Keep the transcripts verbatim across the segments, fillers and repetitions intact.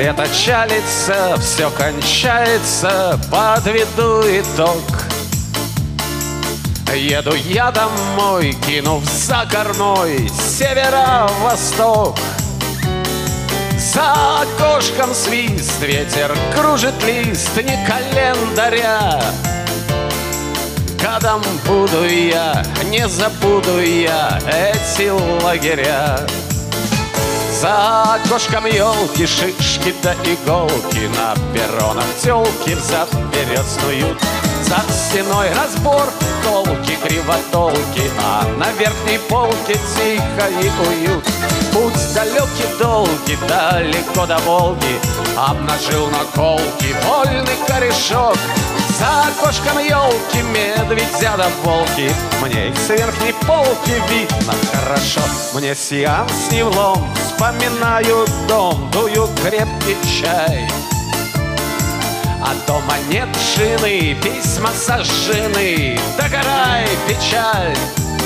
Лето чалится, все кончается, подведу итог. Еду я домой, кинув за кормой северо-восток. За окошком свист, ветер кружит лист не календаря. Годом буду я, не забуду я эти лагеря. За окошком елки, шишки да иголки, на перронах телки взад-вперед снуют. За стеной разбор, толки, кривотолки, а на верхней полке тихо и уют. Путь далекий, долгий, далеко до Волги, обнажил наколки вольный корешок. За окошком елки, медведя да волки, мне их с верхней полки видно хорошо. Мне сеанс не влом, вспоминаю дом, дую крепкий чай. А дома нет жены, письма сожжены, догорай, печаль.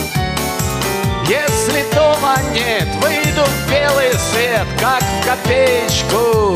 Если дома нет, выйду в белый свет, как в копеечку.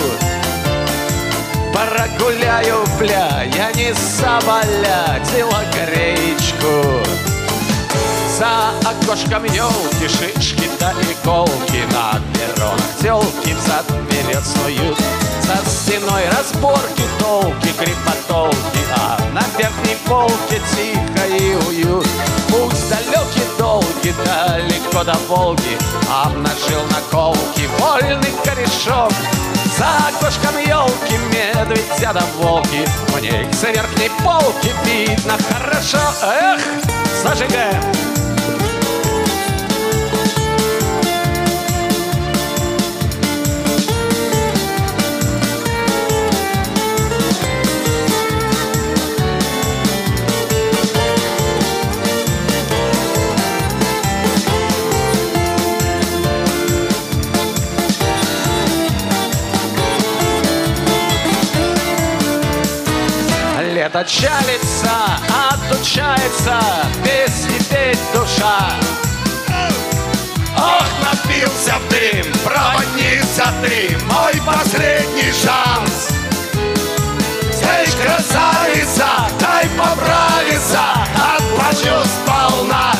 Прогуляю, бля, я не соболя, телогреечку. За окошком елки, шишки да иголки, на перронах телки взад-вперед снуют. За стеной разборки, толки, крепотолки, а на верхней полке тихо и уют. Путь далекий, долгий, далеко до Волги, обнажил наколки вольный корешок. За окошком елки, медведя да волки, мне их с верхней полки видно хорошо. Эх, зажигаем! Лето чалится, отучается, песни петь душа. Ох, напился в дым, проводница ты, мой последний шанс. Здесь красавица, дай поправиться, отплачу сполна.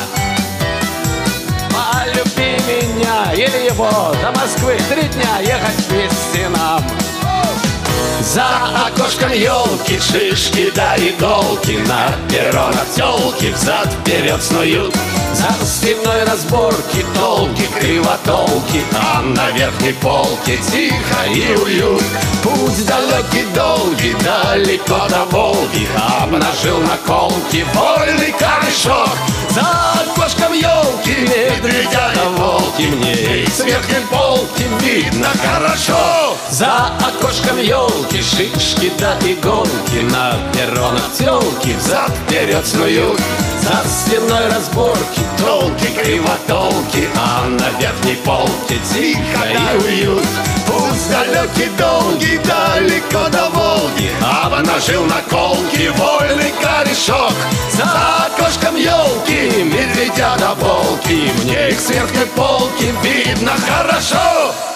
Полюби меня или его, до Москвы три дня ехать вместе нам. За окошком елки, шишки да иголки, на перронах телки взад-вперед снуют. За стеной разборки, толки, кривотолки, а на верхней полке тихо и уют. Путь далекий, долгий, далеко до Волги, обнажил наколки вольный корешок. За окошком елки, медведя да волки, мне их с верхней полки видно хорошо. За окошком елки, шишки да иголки, на перронах телки взад-вперед снуют. За стеной разборки, толки, кривотолки, а на верхней полке тихо и уют. Путь далекий, долгий, далеко до Волги, обнажил наколки вольный корешок. За окошком елки, медведя да волки, мне их с верхней полки видно хорошо.